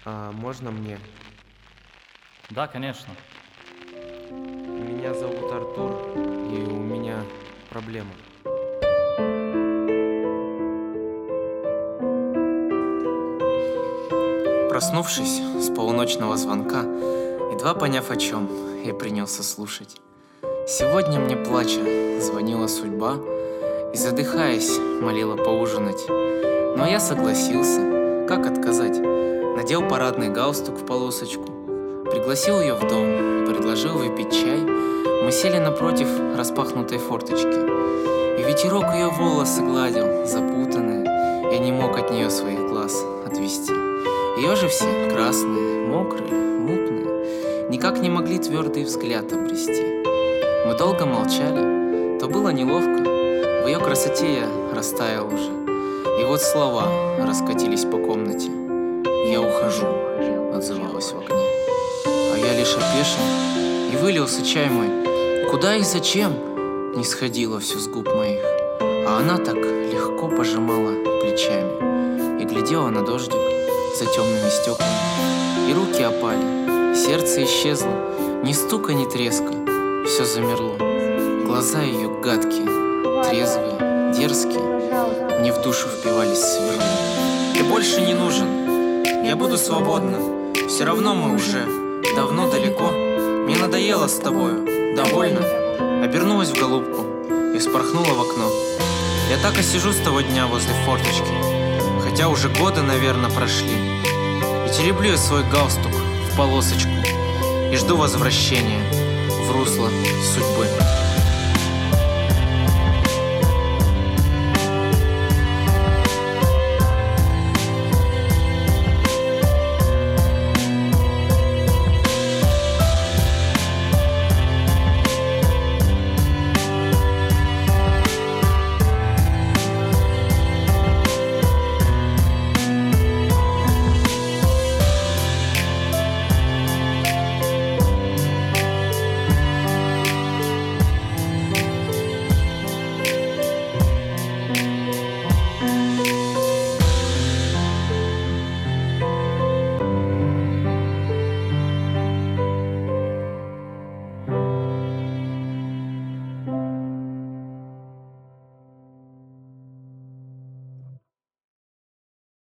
А можно мне? Да, конечно. Меня зовут Артур, и у меня проблема. Проснувшись с полуночного звонка, едва поняв о чем, я принялся слушать. Сегодня мне плача звонила судьба и, задыхаясь, молила поужинать. Но я согласился, как отказать? Надел парадный галстук в полосочку, пригласил ее в дом, предложил выпить чай. Мы сели напротив распахнутой форточки, и ветерок ее волосы гладил, запутанные. Я не мог от нее своих глаз отвести. Ее же все красные, мокрые, мутные, никак не могли твердый взгляд обрести. Мы долго молчали, то было неловко. В ее красоте я растаял уже. И вот слова раскатились по комнате. «Я ухожу», отзывалась в окне. А я лишь опешил и вылился чай мой. Куда и зачем? Не сходило все с губ моих. А она так легко пожимала плечами и глядела на дождик за темными стеклами. И руки опали, сердце исчезло, ни стука, ни треска. Все замерло. Глаза ее гадкие, трезвые, дерзкие, мне в душу впивались сверло. Ты больше не нужен, я буду свободна. Все равно мы уже давно далеко. Мне надоело с тобою, довольно. Обернулась в голубку и вспорхнула в окно. Я так и сижу с того дня возле форточки, хотя уже годы, наверное, прошли. И тереблю я свой галстук в полосочку и жду возвращения в русло судьбы.